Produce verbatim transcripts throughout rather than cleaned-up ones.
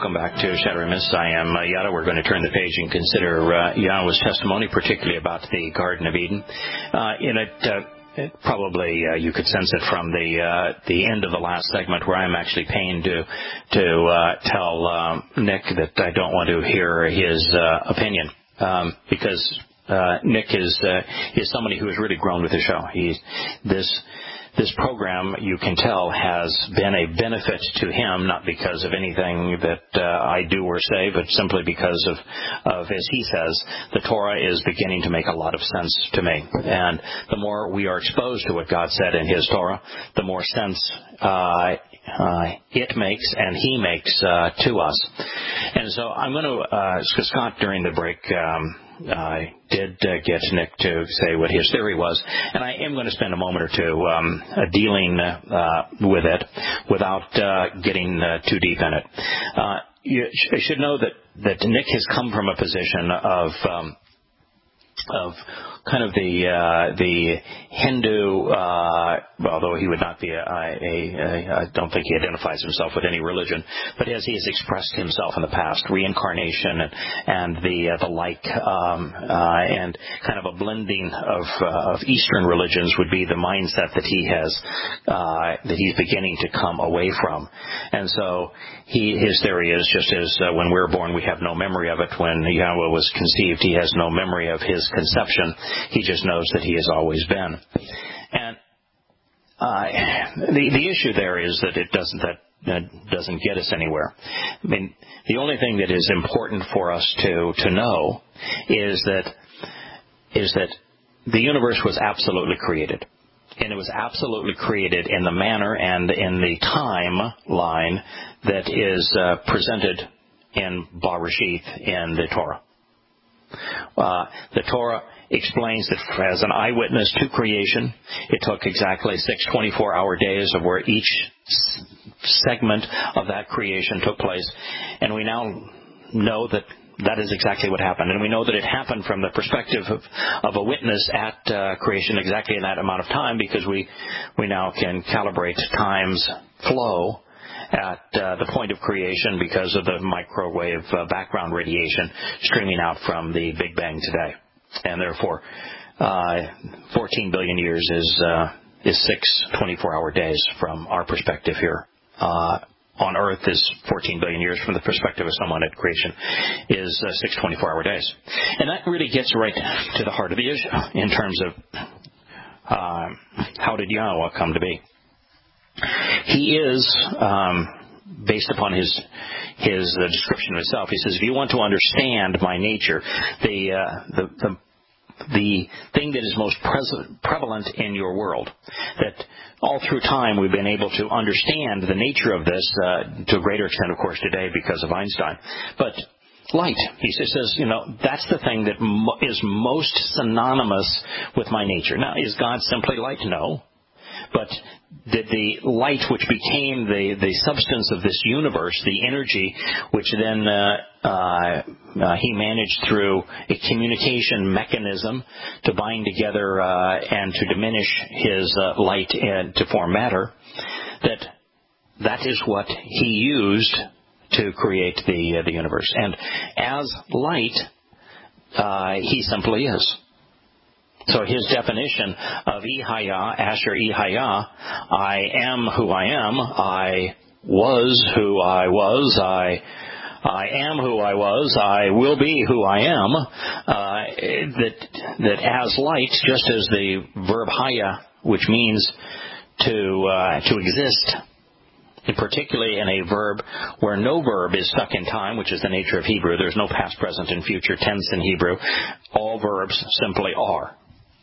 welcome back to Shattering Myths. I am uh, Yada. We're going to turn the page and consider uh, Yahweh's testimony, particularly about the Garden of Eden. Uh, in it, uh, it probably uh, you could sense it from the uh, the end of the last segment, where I'm actually pained to to uh, tell um, Nick that I don't want to hear his uh, opinion um, because uh, Nick is uh, is somebody who has really grown with the show. He's this. This program, you can tell, has been a benefit to him, not because of anything that uh, I do or say, but simply because of, of, as he says, the Torah is beginning to make a lot of sense to me. And the more we are exposed to what God said in His Torah, the more sense uh, uh, it makes and He makes uh, to us. And so I'm going to, uh, Scott, during the break, um, I did uh, get Nick to say what his theory was, and I am going to spend a moment or two um, uh, dealing uh, with it without uh, getting uh, too deep in it. Uh, you sh- should know that, that Nick has come from a position of um, of kind of the uh, the Hindu, uh, although he would not be a, a, a, I don't think he identifies himself with any religion, but as he has expressed himself in the past, reincarnation and, and the uh, the like, um, uh, and kind of a blending of uh, of Eastern religions would be the mindset that he has uh, that he's beginning to come away from. And so he his theory is just as uh, when we're born we have no memory of it. When Yahweh was conceived, he has no memory of his conception. He just knows that he has always been. And uh, the the issue there is that it doesn't that, that doesn't get us anywhere. I mean, the only thing that is important for us to to know is that is that the universe was absolutely created. And it was absolutely created in the manner and in the timeline that is uh, presented in Bereshith in the Torah. Uh, the Torah explains that as an eyewitness to creation, it took exactly six twenty-four hour days of where each segment of that creation took place. And we now know that that is exactly what happened. And we know that it happened from the perspective of, of a witness at uh, creation exactly in that amount of time, because we, we now can calibrate time's flow at uh, the point of creation because of the microwave uh, background radiation streaming out from the Big Bang today. And therefore, uh, fourteen billion years is uh, is six twenty-four hour days from our perspective here. Uh, on Earth is fourteen billion years from the perspective of someone at creation is uh, six twenty-four hour days. And that really gets right to the heart of the issue in terms of uh, how did Yahweh come to be. He is, um, based upon his his uh, description of himself, he says, if you want to understand my nature, the uh, the, the the thing that is most present, prevalent in your world, that all through time we've been able to understand the nature of this uh, to a greater extent, of course, today because of Einstein. But light, he says, you know, that's the thing that mo- is most synonymous with my nature. Now, is God simply light? No. But did the light which became the, the substance of this universe, the energy, which then uh, uh, uh, he managed through a communication mechanism to bind together uh, and to diminish his uh, light and to form matter, that that is what he used to create the uh, the universe. And as light, uh, he simply is. So his definition of Ihaya, Asher Ihaya, I am who I am, I was who I was, I I am who I was, I will be who I am, uh, that that as light, just as the verb haya, which means to uh, to exist, and particularly in a verb where no verb is stuck in time, which is the nature of Hebrew. There's no past, present, and future tense in Hebrew. All verbs simply are.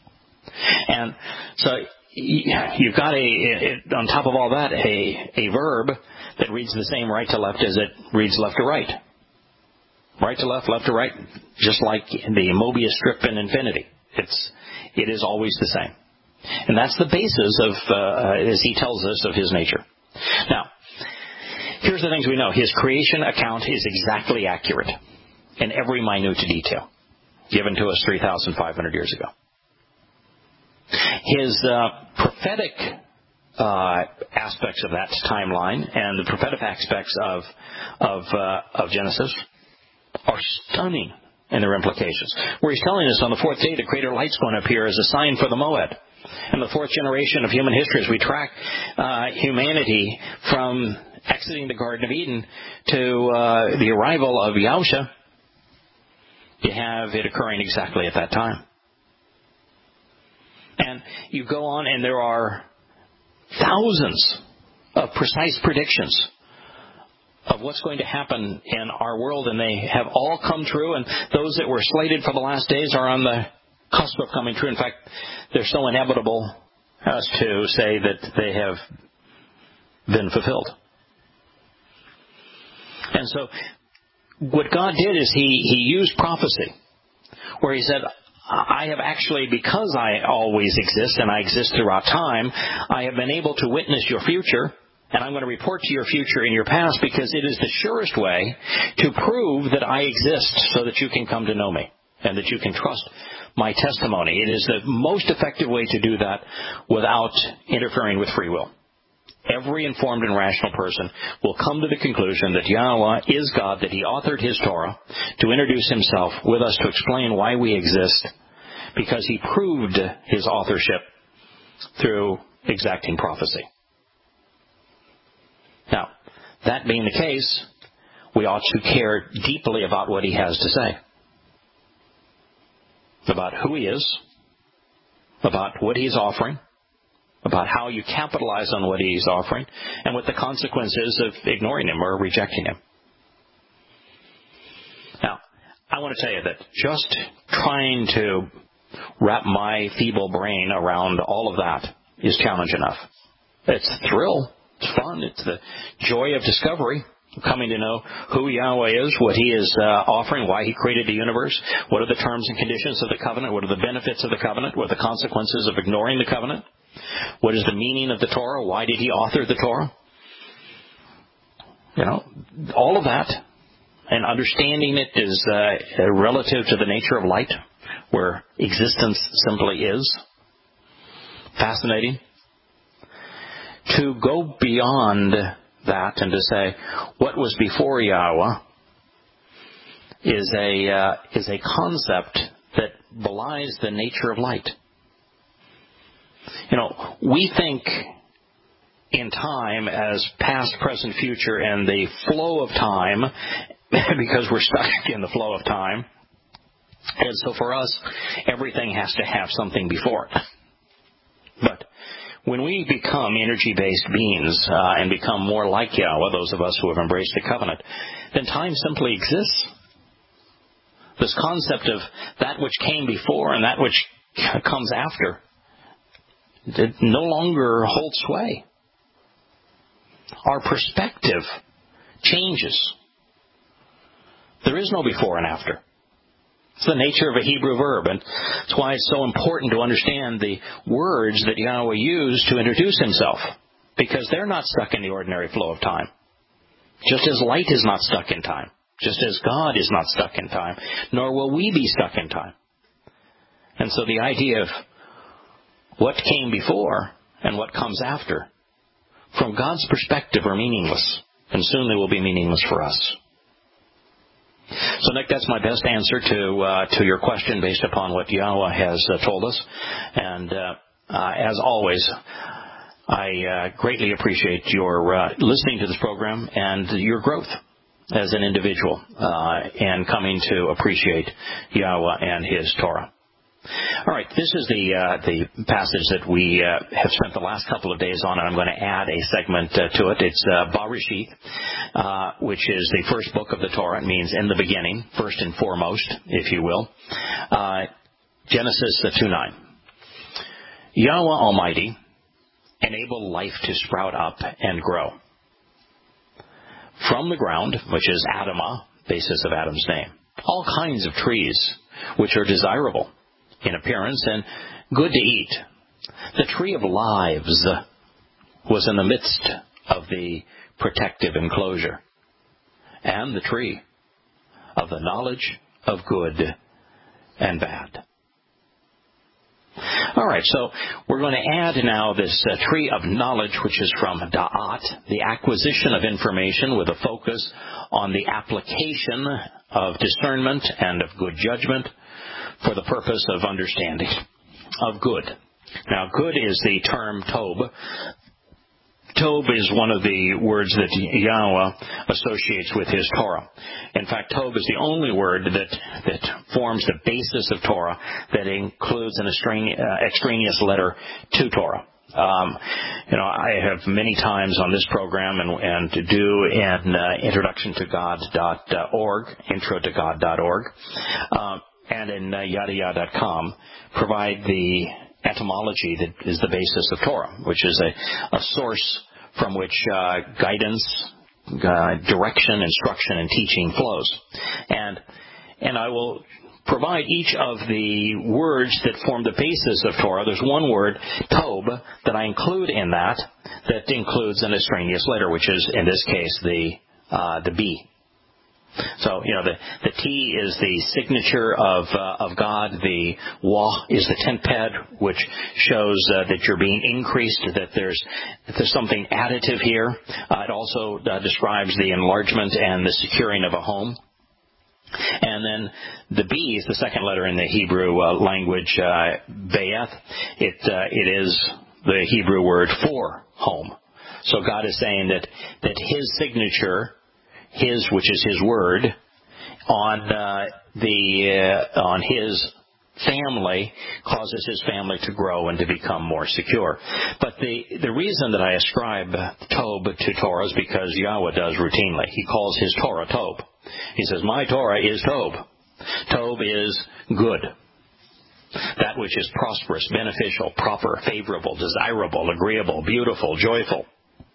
And so you've got, a, a on top of all that, a, a verb that reads the same right to left as it reads left to right. Right to left, left to right, just like the Mobius strip in infinity. It's, it is always the same. And that's the basis of, uh, as he tells us, of his nature. Now, here's the things we know. His creation account is exactly accurate in every minute detail, given to us three thousand five hundred years ago. His uh, prophetic uh, aspects of that timeline and the prophetic aspects of of, uh, of Genesis are stunning in their implications. Where he's telling us on the fourth day the greater light's going to appear as a sign for the Moed. And the fourth generation of human history, as we track uh, humanity from exiting the Garden of Eden to uh, the arrival of Yahusha, you have it occurring exactly at that time. And you go on, and there are thousands of precise predictions of what's going to happen in our world, and they have all come true, and those that were slated for the last days are on the cusp of coming true. In fact, they're so inevitable as to say that they have been fulfilled. And so what God did is he, he used prophecy, where he said, I have actually, because I always exist and I exist throughout time, I have been able to witness your future, and I'm going to report to your future in your past, because it is the surest way to prove that I exist so that you can come to know me and that you can trust my testimony. It is the most effective way to do that without interfering with free will. Every informed and rational person will come to the conclusion that Yahweh is God, that he authored his Torah to introduce himself with us to explain why we exist, because he proved his authorship through exacting prophecy. Now, that being the case, we ought to care deeply about what he has to say, about who he is, about what he's offering, about how you capitalize on what he's offering, and what the consequences of ignoring him or rejecting him. Now, I want to tell you that just trying to wrap my feeble brain around all of that is challenge enough. It's a thrill. It's fun. It's the joy of discovery, coming to know who Yahweh is, what he is uh, offering, why he created the universe, what are the terms and conditions of the covenant, what are the benefits of the covenant, what are the consequences of ignoring the covenant, what is the meaning of the Torah, why did he author the Torah. You know, all of that, and understanding it is uh, relative to the nature of light, where existence simply is. Fascinating. To go beyond that and to say what was before Yahweh is a uh, is a concept that belies the nature of light. You know, we think in time as past, present, future, and the flow of time because we're stuck in the flow of time. And so for us, everything has to have something before it. But when we become energy-based beings uh, and become more like Yahweh, those of us who have embraced the covenant, then time simply exists. This concept of that which came before and that which comes after, it no longer holds sway. Our perspective changes. There is no before and after. It's the nature of a Hebrew verb, and that's why it's so important to understand the words that Yahweh used to introduce himself, because they're not stuck in the ordinary flow of time. Just as light is not stuck in time, just as God is not stuck in time, nor will we be stuck in time. And so the idea of what came before and what comes after, from God's perspective, are meaningless, and soon they will be meaningless for us. So, Nick, that's my best answer to uh, to your question based upon what Yahweh has uh, told us. And uh, uh, as always, I uh, greatly appreciate your uh, listening to this program and your growth as an individual uh, and coming to appreciate Yahweh and his Torah. All right, this is the uh, the passage that we uh, have spent the last couple of days on, and I'm going to add a segment uh, to it. It's uh, Bereshith, uh, which is the first book of the Torah. It means in the beginning, first and foremost, if you will. Uh, Genesis two nine. Yahweh Almighty enabled life to sprout up and grow. From the ground, which is Adamah, basis of Adam's name, all kinds of trees which are desirable in appearance and good to eat. The tree of lives was in the midst of the protective enclosure, and the tree of the knowledge of good and bad. All All right, so we're going to add now this uh, tree of knowledge, which is from da'at, the acquisition of information with a focus on the application of discernment and of good judgment for the purpose of understanding of good. Now, good is the term Tob. Tob is one of the words that Yahweh associates with his Torah. In fact, Tob is the only word that that forms the basis of Torah that includes an extraneous letter to Torah. Um, you know, I have many times on this program and, and to do in uh, introduction to God dot org, intro to God dot org, uh, and in uh, yada yada dot com provide the etymology that is the basis of Torah, which is a, a source from which uh, guidance, uh, direction, instruction, and teaching flows. And and I will provide each of the words that form the basis of Torah. There's one word, Tob, that I include in that, that includes an extraneous letter, which is, in this case, the uh, the B. So, you know, the, the T is the signature of uh, of God. The Wah is the tent pad, which shows uh, that you're being increased, that there's that there's something additive here. Uh, it also uh, describes the enlargement and the securing of a home. And then the B is the second letter in the Hebrew uh, language, uh, Be'eth. It uh, it is the Hebrew word for home. So God is saying that that His signature, His, which is His word, on uh, the uh, on His family causes His family to grow and to become more secure. But the the reason that I ascribe Tob to Torah is because Yahweh does routinely. He calls His Torah Tob. He says, "My Torah is Tob." Tob is good. That which is prosperous, beneficial, proper, favorable, desirable, agreeable, beautiful, joyful.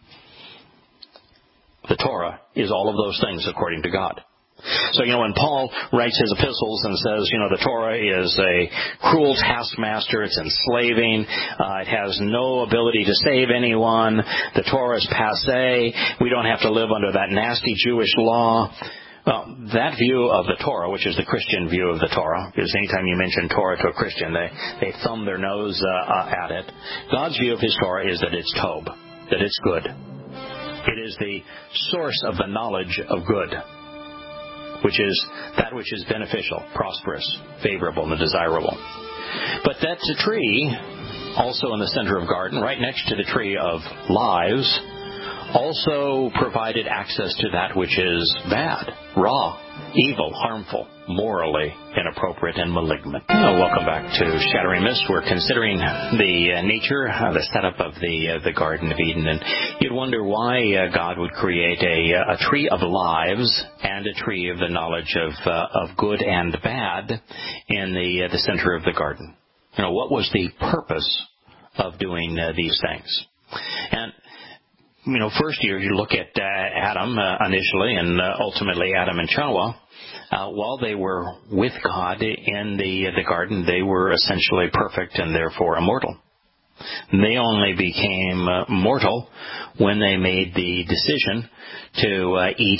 The Torah is all of those things according to God. So, you know, when Paul writes his epistles and says, you know, the Torah is a cruel taskmaster, it's enslaving, uh, it has no ability to save anyone, the Torah is passé, we don't have to live under that nasty Jewish law. Well, that view of the Torah, which is the Christian view of the Torah, because anytime you mention Torah to a Christian, they, they thumb their nose uh, uh, at it. God's view of His Torah is that it's Tob, that it's good. It is the source of the knowledge of good, which is that which is beneficial, prosperous, favorable, and desirable. But that's a tree, also in the center of garden, right next to the tree of lives, also provided access to that which is bad, raw, evil, harmful, morally inappropriate, and malignant. Oh, welcome back to Shattering Myths. We're considering the uh, nature, uh, the setup of the uh, the Garden of Eden, and you'd wonder why uh, God would create a, a tree of lives and a tree of the knowledge of uh, of good and bad in the uh, the center of the garden. You know, what was the purpose of doing uh, these things? And you know, first you, you look at uh, Adam uh, initially, and uh, ultimately Adam and Chawah. Uh, while they were with God in the the garden, they were essentially perfect and therefore immortal. They only became uh, mortal when they made the decision to uh, eat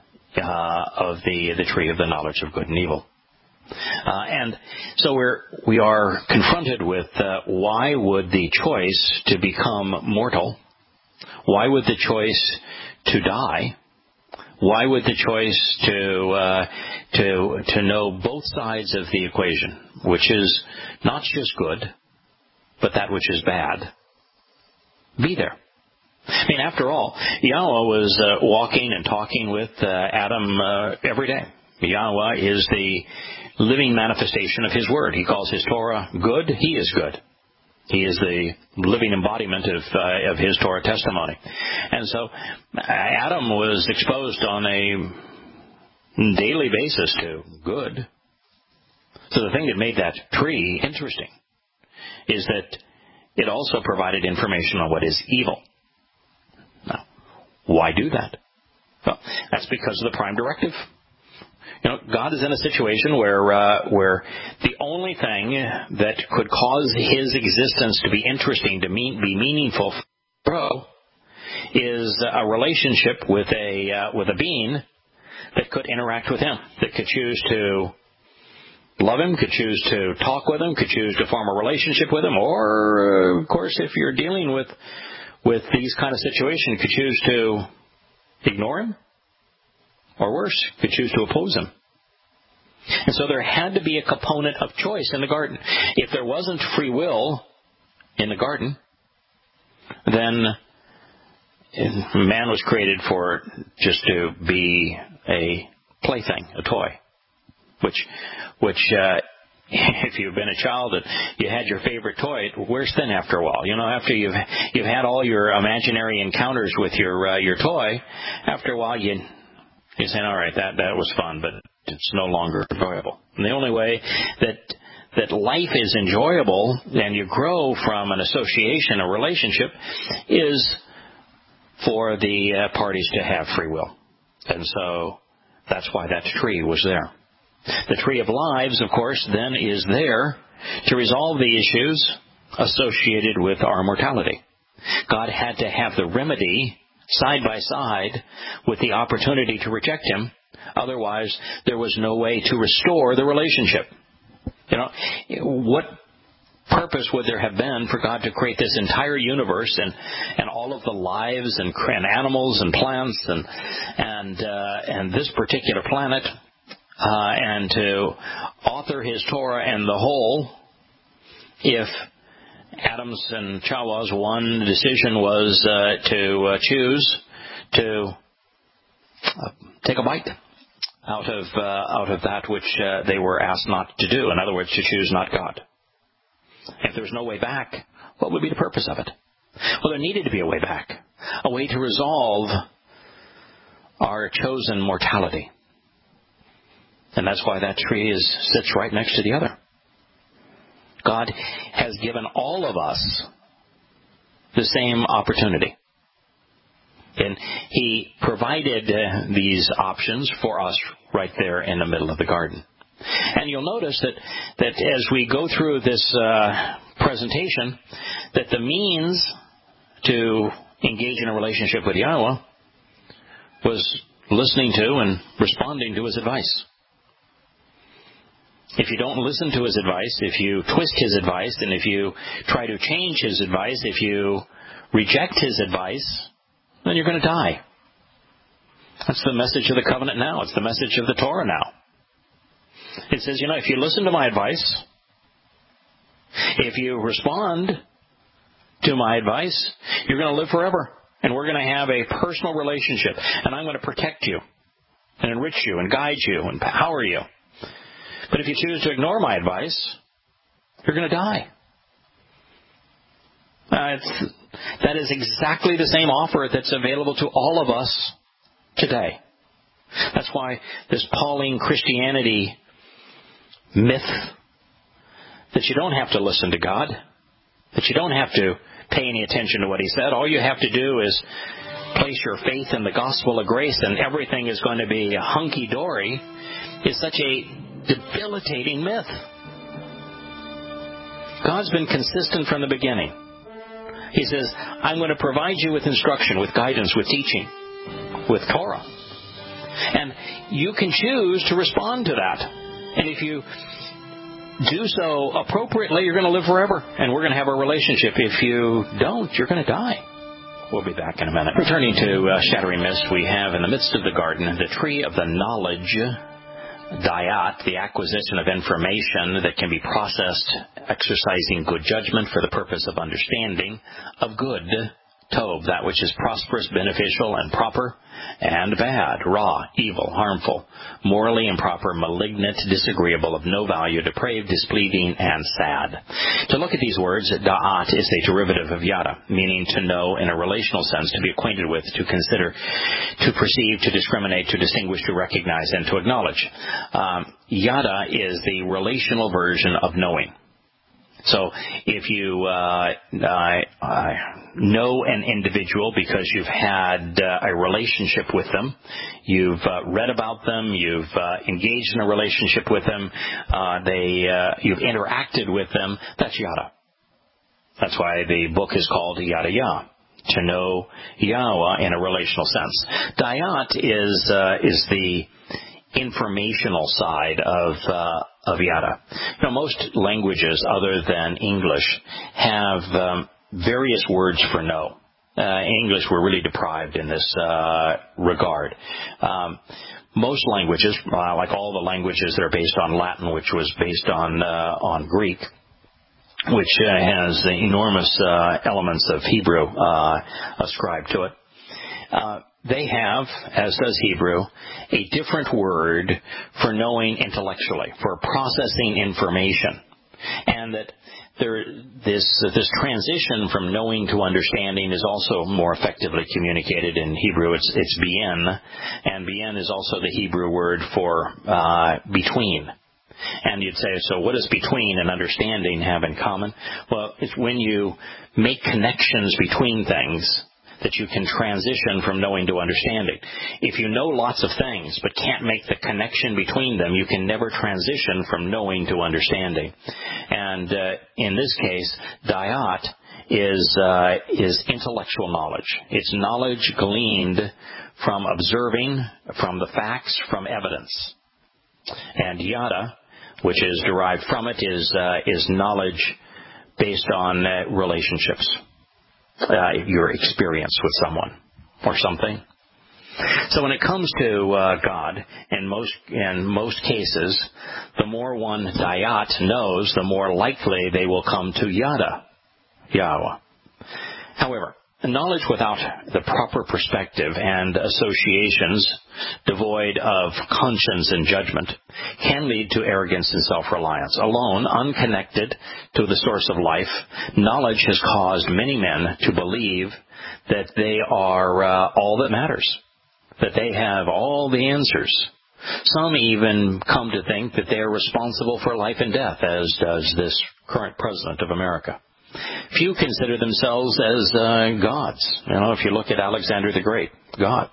uh, of the the tree of the knowledge of good and evil. Uh, and so we're we are confronted with uh, why would the choice to become mortal? Why would the choice to die? Why would the choice to uh, to to know both sides of the equation, which is not just good, but that which is bad, be there? I mean, after all, Yahweh was uh, walking and talking with uh, Adam uh, every day. Yahweh is the living manifestation of His Word. He calls His Torah good. He is good. He is the living embodiment of uh, of His Torah testimony. And so Adam was exposed on a daily basis to good. So the thing that made that tree interesting is that it also provided information on what is evil. Now, why do that? Well, that's because of the prime directive. You know, God is in a situation where uh, where the only thing that could cause His existence to be interesting, to mean, be meaningful, for grow, is a relationship with a uh, with a being that could interact with Him, that could choose to love him, could choose to talk with him, could choose to form a relationship with him, or, uh, of course, if you're dealing with with these kind of situations, could choose to ignore him, or worse, could choose to oppose him. And so there had to be a component of choice in the garden. If there wasn't free will in the garden, then man was created for just to be a plaything, a toy, which, which, uh, if you've been a child and you had your favorite toy, it wears thin after a while. You know, after you've you've had all your imaginary encounters with your uh, your toy, after a while you you say, all right, that that was fun, but it's no longer enjoyable. And the only way that that life is enjoyable and you grow from an association, a relationship, is for the uh, parties to have free will. And so that's why that tree was there. The tree of lives, of course, then is there to resolve the issues associated with our mortality. God had to have the remedy side by side with the opportunity to reject him. Otherwise, there was no way to restore the relationship. You know, what purpose would there have been for God to create this entire universe and, and all of the lives and, and animals and plants and and uh, and this particular planet? Uh, and to author his Torah and the whole, if Adam's and Chawah's one decision was uh, to uh, choose to uh, take a bite out of uh, out of that which uh, they were asked not to do. In other words, to choose not God. If there was no way back, what would be the purpose of it? Well, there needed to be a way back, a way to resolve our chosen mortality. And that's why that tree is sits right next to the other. God has given all of us the same opportunity. And he provided uh, these options for us right there in the middle of the garden. And you'll notice that, that as we go through this uh, presentation, that the means to engage in a relationship with Yahweh was listening to and responding to his advice. If you don't listen to his advice, if you twist his advice, and if you try to change his advice, if you reject his advice, then you're going to die. That's the message of the covenant now. It's the message of the Torah now. It says, you know, if you listen to my advice, if you respond to my advice, you're going to live forever. And we're going to have a personal relationship. And I'm going to protect you and enrich you and guide you and empower you. But if you choose to ignore my advice, you're going to die. Uh, it's, that is exactly the same offer that's available to all of us today. That's why this Pauline Christianity myth that you don't have to listen to God, that you don't have to pay any attention to what he said. All you have to do is place your faith in the gospel of grace and everything is going to be hunky-dory, is such a debilitating myth. God's been consistent from the beginning. He says, I'm going to provide you with instruction, with guidance, with teaching, with Torah. And you can choose to respond to that. And if you do so appropriately, you're going to live forever. And we're going to have a relationship. If you don't, you're going to die. We'll be back in a minute. Returning to uh, Shattering Mist, we have in the midst of the garden the tree of the knowledge, Dayat, the acquisition of information that can be processed, exercising good judgment for the purpose of understanding of good, Tov, that which is prosperous, beneficial, and proper, and bad, Ra, evil, harmful, morally improper, malignant, disagreeable, of no value, depraved, displeasing, and sad. To look at these words, Da'at is a derivative of Yada, meaning to know in a relational sense, to be acquainted with, to consider, to perceive, to discriminate, to distinguish, to recognize, and to acknowledge. Um, Yada is the relational version of knowing. So if you uh, uh, uh, know an individual because you've had uh, a relationship with them, you've uh, read about them, you've uh, engaged in a relationship with them, uh, they uh, you've interacted with them, that's Yada. That's why the book is called Yada Yah, to know Yahweh in a relational sense. Dayat is uh, is the informational side of uh, of yada. You know, most languages other than English have um, various words for no. Uh, in English, we're really deprived in this uh, regard. Um, most languages, uh, like all the languages that are based on Latin, which was based on uh, on Greek, which uh, has enormous uh, elements of Hebrew uh, ascribed to it, uh, they have, as does Hebrew, a different word for knowing intellectually, for processing information. And that there, this, this transition from knowing to understanding is also more effectively communicated in Hebrew. It's, it's bien, and bien is also the Hebrew word for uh, between. And you'd say, so what does between and understanding have in common? Well, it's when you make connections between things that you can transition from knowing to understanding. If you know lots of things but can't make the connection between them, you can never transition from knowing to understanding. And uh, in this case, dayat is uh, is intellectual knowledge. It's knowledge gleaned from observing, from the facts, from evidence. And yada, which is derived from it, is uh, is knowledge based on uh, relationships. Uh, your experience with someone or something. So when it comes to uh, God, in most in most cases, the more one dayat knows, the more likely they will come to yada, Yahweh. However, knowledge without the proper perspective and associations, devoid of conscience and judgment, can lead to arrogance and self-reliance. Alone, unconnected to the source of life, knowledge has caused many men to believe that they are uh, all that matters, that they have all the answers. Some even come to think that they are responsible for life and death, as does this current president of America. Few consider themselves as uh, gods. You know, if you look at Alexander the Great, God.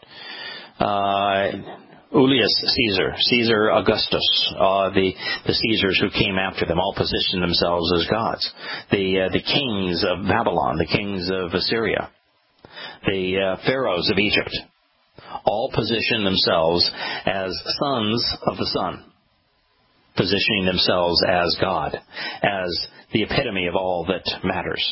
Uh, Julius Caesar, Caesar Augustus, uh, the, the Caesars who came after them all positioned themselves as gods. The, uh, the kings of Babylon, the kings of Assyria, the uh, pharaohs of Egypt, all positioned themselves as sons of the sun, positioning themselves as God, as the epitome of all that matters.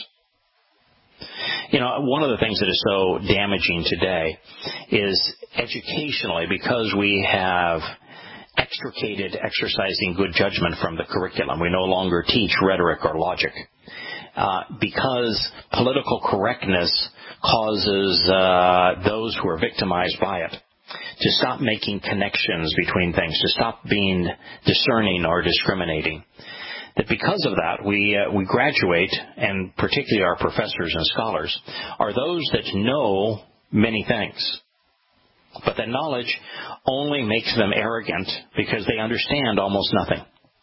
You know, one of the things that is so damaging today is educationally, because we have extricated exercising good judgment from the curriculum. We no longer teach rhetoric or logic. Uh, because political correctness causes uh, those who are victimized by it to stop making connections between things, to stop being discerning or discriminating. That because of that, we uh, we graduate, and particularly our professors and scholars, are those that know many things. But that knowledge only makes them arrogant because they understand almost nothing.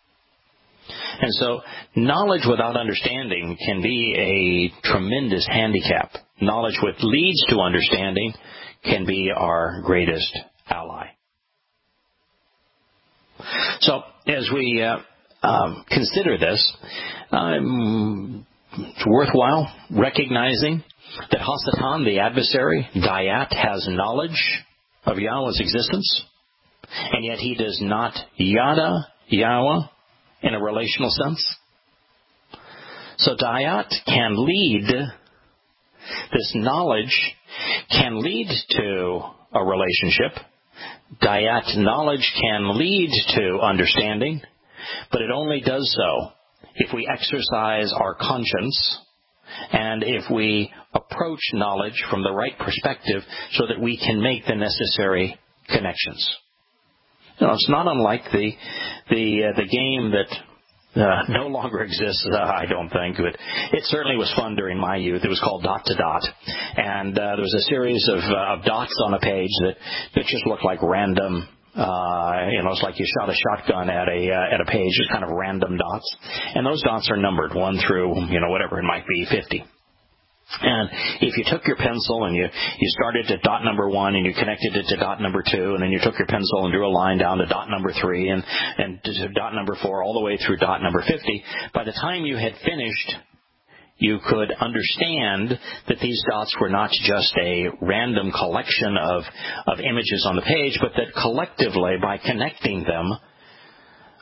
And so knowledge without understanding can be a tremendous handicap. Knowledge which leads to understanding can be our greatest ally. So as we uh, um, consider this, um, it's worthwhile recognizing that Hasatan, the adversary, Dayat, has knowledge of Yahweh's existence, and yet he does not yada Yahweh in a relational sense. So Dayat can lead, this knowledge can lead to a relationship. Dayat knowledge can lead to understanding, but it only does so if we exercise our conscience and if we approach knowledge from the right perspective so that we can make the necessary connections. You know, it's not unlike the the uh, the game that uh, no longer exists, uh, I don't think, but it certainly was fun during my youth. It was called Dot to Dot, and uh, there was a series of, uh, of dots on a page that, that just looked like random. Uh, you know, it's like you shot a shotgun at a uh, at a page, just kind of random dots, and those dots are numbered one through, you know, whatever it might be, fifty. And if you took your pencil and you, you started at dot number one and you connected it to dot number two, and then you took your pencil and drew a line down to dot number three and, and to dot number four all the way through dot number fifty, by the time you had finished, you could understand that these dots were not just a random collection of, of images on the page, but that collectively, by connecting them,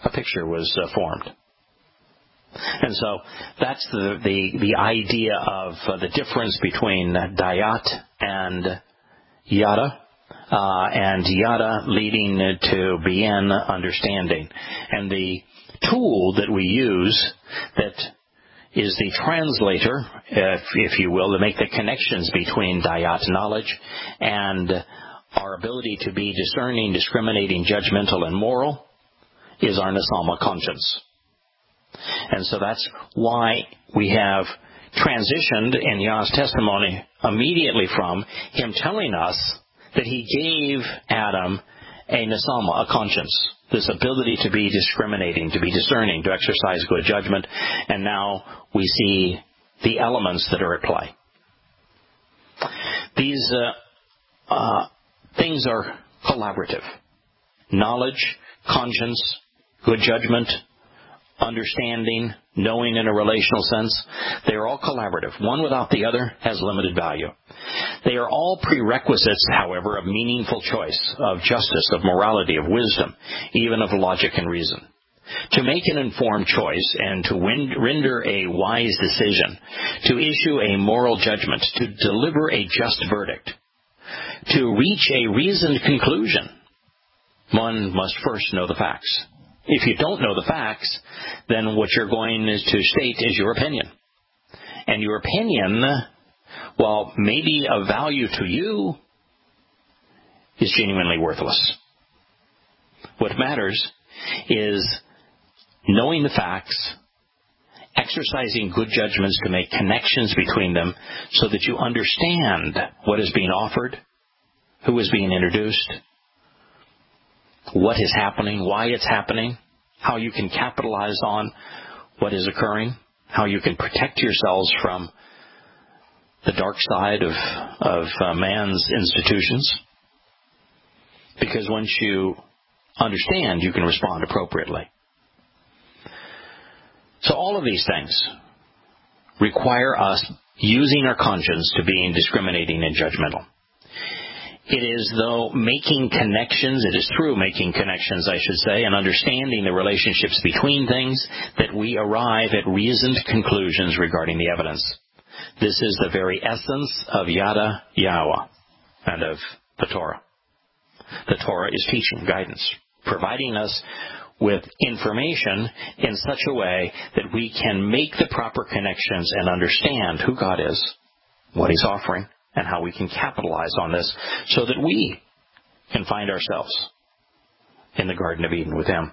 a picture was uh, formed. And so that's the, the, the idea of uh, the difference between Dayat and Yada, uh, and Yada leading to Bien, understanding. And the tool that we use that is the translator, if, if you will, to make the connections between Dayat, knowledge, and our ability to be discerning, discriminating, judgmental, and moral, is our Nasama, conscience. And so that's why we have transitioned in Yah's testimony immediately from him telling us that he gave Adam a Nasama, a conscience, this ability to be discriminating, to be discerning, to exercise good judgment, and now we see the elements that are at play. These uh, uh, things are collaborative. Knowledge, conscience, good judgment, understanding, knowing in a relational sense, they are all collaborative. One without the other has limited value. They are all prerequisites, however, of meaningful choice, of justice, of morality, of wisdom, even of logic and reason. To make an informed choice and to win, render a wise decision, to issue a moral judgment, to deliver a just verdict, to reach a reasoned conclusion, one must first know the facts. If you don't know the facts, then what you're going to state is your opinion. And your opinion, while maybe of value to you, is genuinely worthless. What matters is knowing the facts, exercising good judgments to make connections between them so that you understand what is being offered, who is being introduced, what is happening, why it's happening, how you can capitalize on what is occurring, how you can protect yourselves from the dark side of, of uh, man's institutions. Because once you understand, you can respond appropriately. So all of these things require us using our conscience to being discriminating and judgmental. It is though making connections, it is through making connections, I should say, and understanding the relationships between things that we arrive at reasoned conclusions regarding the evidence. This is the very essence of Yada Yahweh and of the Torah. The Torah is teaching, guidance, providing us with information in such a way that we can make the proper connections and understand who God is, what He's offering, and how we can capitalize on this so that we can find ourselves in the Garden of Eden with Him.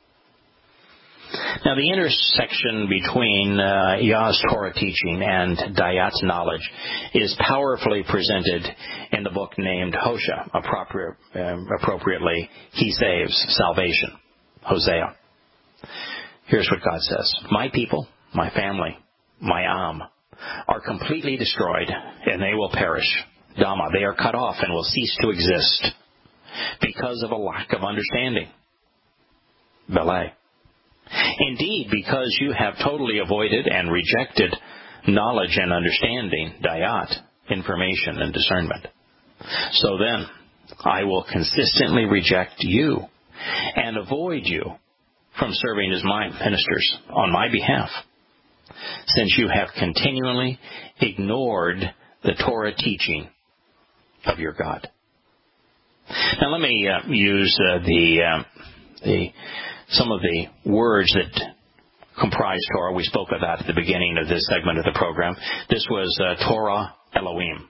Now, the intersection between uh, Yah's Torah teaching and Dayat's knowledge is powerfully presented in the book named Hosea, appropriate, uh, appropriately, He Saves, Salvation, Hosea. Here's what God says. My people, my family, my Am, are completely destroyed, and they will perish. Dama, they are cut off and will cease to exist because of a lack of understanding. Belay. Indeed, because you have totally avoided and rejected knowledge and understanding, Dayat, information and discernment. So then, I will consistently reject you and avoid you from serving as my ministers on my behalf, since you have continually ignored the Torah teaching of your God. Now let me uh, use uh, the uh, the some of the words that comprise Torah. We spoke of that at the beginning of this segment of the program. This was uh, Torah Elohim.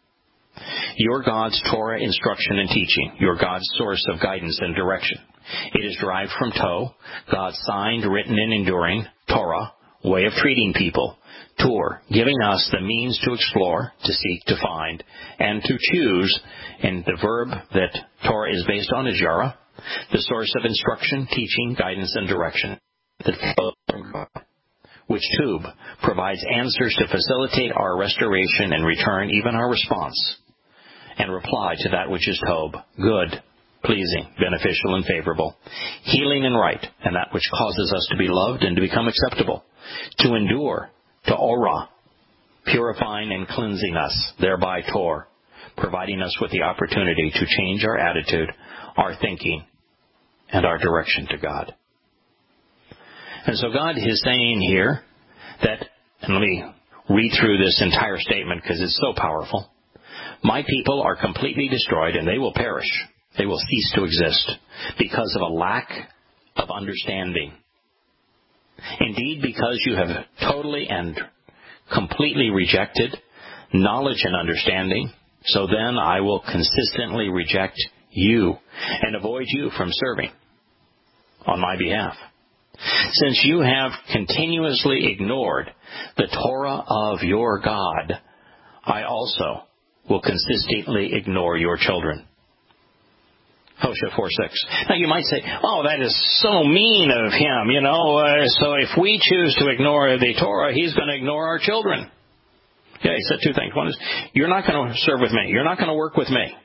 Your God's Torah instruction and teaching, your God's source of guidance and direction. It is derived from To, God's signed, written, and enduring, Torah, way of treating people, Tur, giving us the means to explore, to seek, to find, and to choose, and the verb that Torah is based on is Yara, the source of instruction, teaching, guidance, and direction that flows from God, which Tub provides answers to facilitate our restoration and return, even our response, and reply to that which is Tob, good, pleasing, beneficial, and favorable, healing and right, and that which causes us to be loved and to become acceptable, to endure, to Ora, purifying and cleansing us, thereby Tor, providing us with the opportunity to change our attitude, our thinking, and our direction to God. And so God is saying here that, and let me read through this entire statement because it's so powerful. My people are completely destroyed and they will perish. They will cease to exist because of a lack of understanding. Indeed, because you have totally and completely rejected knowledge and understanding, so then I will consistently reject you and avoid you from serving on my behalf. Since you have continuously ignored the Torah of your God, I also will consistently ignore your children. Hosea four six. Now you might say, oh, that is so mean of him, you know, uh, so if we choose to ignore the Torah, he's going to ignore our children. Yeah, he said two things. One is, you're not going to serve with me. You're not going to work with me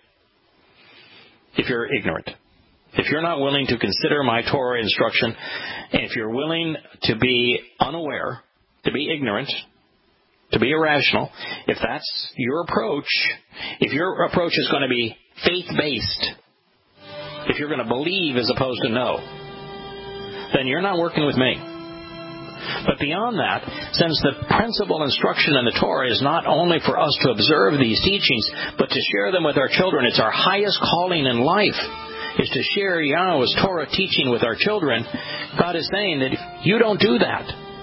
if you're ignorant. If you're not willing to consider my Torah instruction, and if you're willing to be unaware, to be ignorant, to be irrational, if that's your approach, if your approach is going to be faith-based, if you're going to believe as opposed to know, then you're not working with me. But beyond that, since the principal instruction in the Torah is not only for us to observe these teachings, but to share them with our children, it's our highest calling in life, is to share Yahweh's Torah teaching with our children. God is saying that if you don't do that,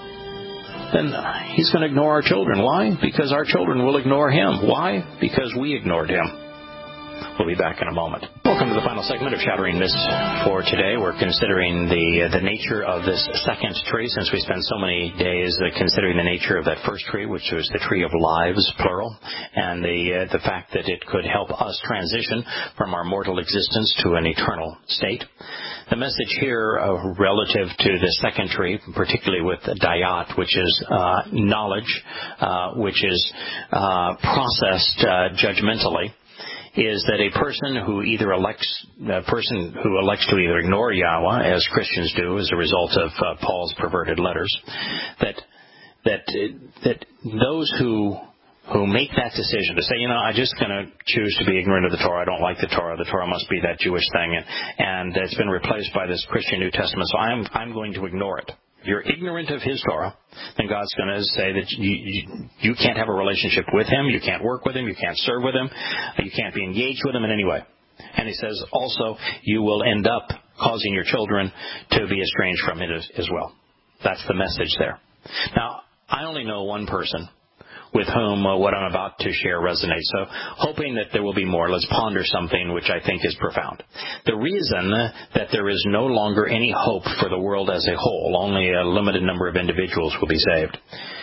then he's going to ignore our children. Why? Because our children will ignore him. Why? Because we ignored him. We'll be back in a moment. Welcome to the final segment of Shattering Myths for today. We're considering the the nature of this second tree, since we spent so many days uh, considering the nature of that first tree, which was the tree of lives, plural, and the uh, the fact that it could help us transition from our mortal existence to an eternal state. The message here uh, relative to the second tree, particularly with dayat, which is uh, knowledge, uh, which is uh, processed uh, judgmentally, is that a person who either elects, a person who elects to either ignore Yahweh, as Christians do as a result of uh, Paul's perverted letters, that that that those who who make that decision to say, you know, I'm just going to choose to be ignorant of the Torah. I don't like the Torah. The Torah must be that Jewish thing, and and it's been replaced by this Christian New Testament. So I'm I'm going to ignore it. If you're ignorant of his Torah, then God's going to say that you, you, you can't have a relationship with him, you can't work with him, you can't serve with him, you can't be engaged with him in any way. And he says also you will end up causing your children to be estranged from it as, as well. That's the message there. Now, I only know one person with whom uh, what I'm about to share resonates. So hoping that there will be more, let's ponder something which I think is profound. The reason that there is no longer any hope for the world as a whole, only a limited number of individuals will be saved,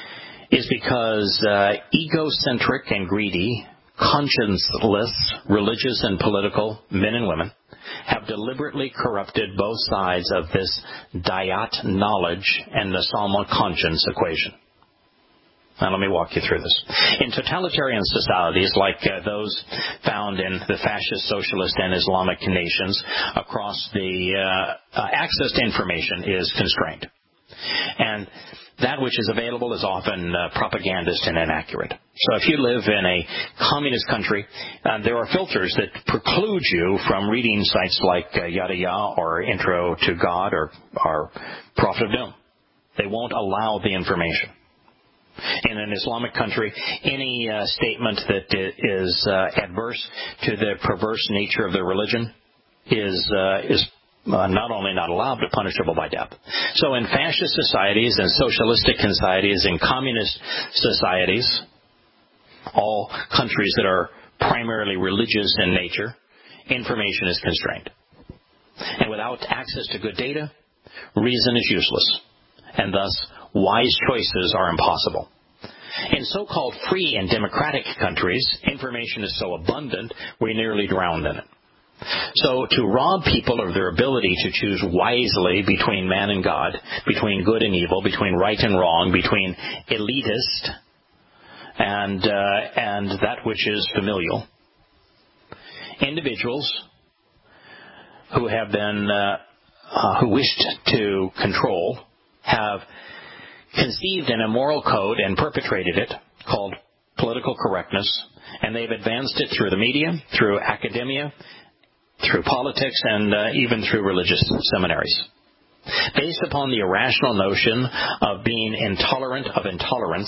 is because uh, egocentric and greedy, conscienceless, religious and political men and women have deliberately corrupted both sides of this dayat knowledge and the Salma conscience equation. Now, let me walk you through this. In totalitarian societies like uh, those found in the fascist, socialist, and Islamic nations across the uh, uh, access to information is constrained. And that which is available is often uh, propagandist and inaccurate. So if you live in a communist country, uh, there are filters that preclude you from reading sites like uh, Yada Yah or Intro to God or, or Prophet of Doom. They won't allow the information. In an Islamic country, any uh, statement that is uh, adverse to the perverse nature of their religion is uh, is uh, not only not allowed, but punishable by death. So in fascist societies and socialistic societies and communist societies, all countries that are primarily religious in nature, information is constrained. And without access to good data, reason is useless. And thus, wise choices are impossible. In so-called free and democratic countries, information is so abundant, we nearly drown in it. So to rob people of their ability to choose wisely between man and God, between good and evil, between right and wrong, between elitist and, uh, and that which is familial, individuals who have been, uh, uh, who wished to control have conceived an immoral code and perpetrated it called political correctness, and they've advanced it through the media, through academia, through politics, and uh, even through religious seminaries. based upon the irrational notion of being intolerant of intolerance.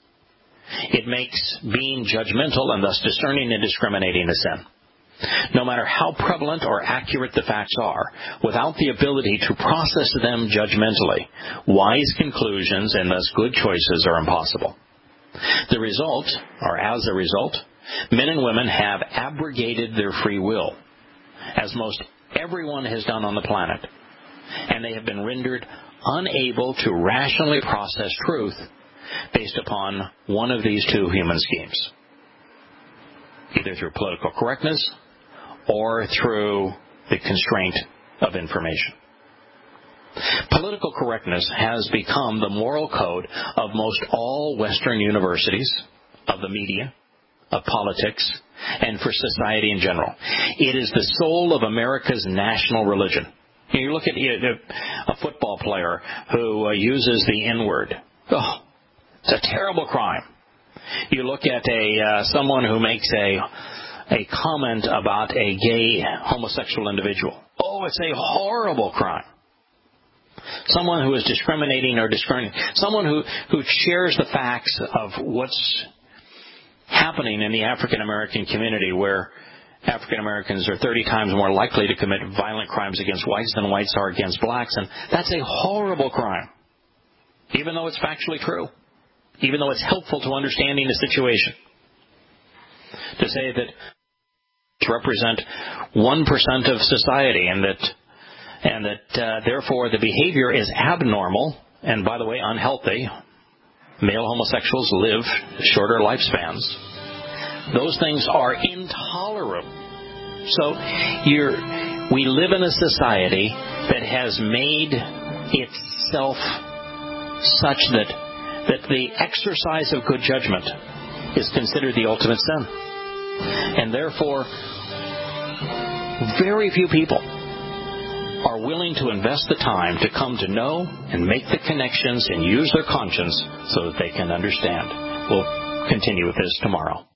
It makes being judgmental and thus discerning and discriminating a sin. No matter how prevalent or accurate the facts are, without the ability to process them judgmentally, wise conclusions and thus good choices are impossible. The result, or as a result, men and women have abrogated their free will, as most everyone has done on the planet, and they have been rendered unable to rationally process truth based upon one of these two human schemes, either through political correctness or through the constraint of information. Political correctness has become the moral code of most all Western universities, of the media, of politics, and for society in general. It is the soul of America's national religion. You look at a football player who uses the N-word. Oh, it's a terrible crime. You look at a uh, someone who makes a a comment about a gay homosexual individual. Oh, it's a horrible crime. Someone who is discriminating or discriminating. Someone who, who shares the facts of what's happening in the African American community, where African Americans are thirty times more likely to commit violent crimes against whites than whites are against blacks. And that's a horrible crime, even though it's factually true, even though it's helpful to understanding the situation. To say that represent one percent of society and that and that uh, therefore the behavior is abnormal and, by the way, unhealthy. Male homosexuals live shorter lifespans. Those things are intolerable. So you're, we live in a society that has made itself such that that the exercise of good judgment is considered the ultimate sin. And therefore, very few people are willing to invest the time to come to know and make the connections and use their conscience so that they can understand. We'll continue with this tomorrow.